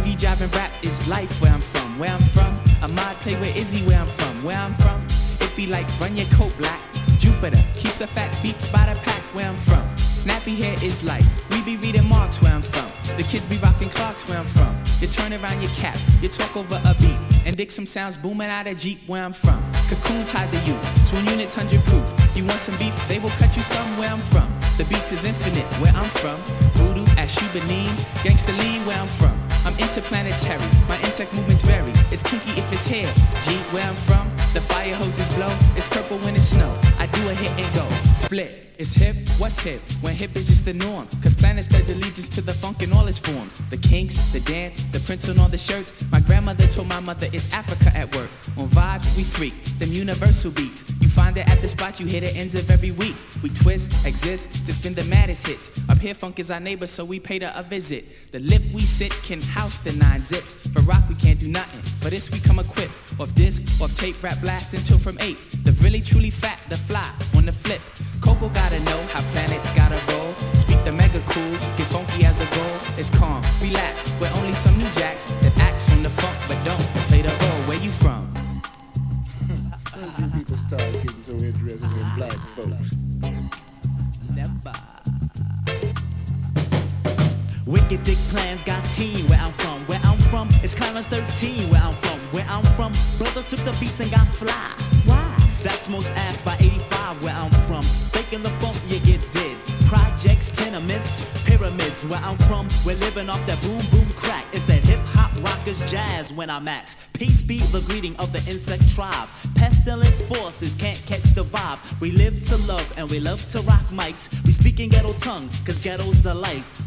Boogie jiving rap is life where I'm from. Where I'm from, a mod play with Izzy where I'm from. Where I'm from, it be like run your coat black. Jupiter keeps a fat beats by the pack where I'm from. Nappy hair is life, we be reading Marks where I'm from. The kids be rocking Clarks where I'm from. You turn around your cap, you talk over a beat, and dig some sounds booming out of Jeep where I'm from. Cocoons hide the youth, swing units 100 proof. You want some beef, they will cut you some where I'm from. The beats is infinite where I'm from. Voodoo at Shubanin, Gangsta Lean where I'm from. I'm interplanetary, my insect movements vary. It's kinky if it's hair, G where I'm from. The fire hoses blow, it's purple when it's snow. I do a hit and go, split. It's hip, what's hip? When hip is just the norm. Cause planets pledge allegiance to the funk in all its forms. The kinks, the dance, the prints on all the shirts. My grandmother told my mother it's Africa at work. On vibes, we freak, them universal beats. You find it at the spot, you hit the ends of every week. We twist, exist, to spin the maddest hits. Up here funk is our neighbor, so we paid her a visit. The lip we sit can house the 9 zips. For rock we can't do nothing, for this we come equipped. Off disc, off tape, rap blast until from 8. The really truly fat, the fly, on the flip. Coco gotta know how planets gotta roll. Speak the mega cool, get funky as a goal. It's calm, relax, we're only some new jacks that acts on the funk but don't play the role. Where you from? When do people start getting so interested in black folks? Never. Wicked dick plans got teen where I'm from. Where I'm from, it's Clarence 13 where I'm from. Where I'm from, brothers took the beats and got fly. Why? That's most ass by 85 where I'm from. Faking the funk, you get dead. Projects, tenements, pyramids. Where I'm from, we're living off that boom boom crack. It's that hip hop rockers jazz when I max. Peace be the greeting of the insect tribe. Pestilent forces can't catch the vibe. We live to love and we love to rock mics. We speak in ghetto tongue, cause ghetto's the life.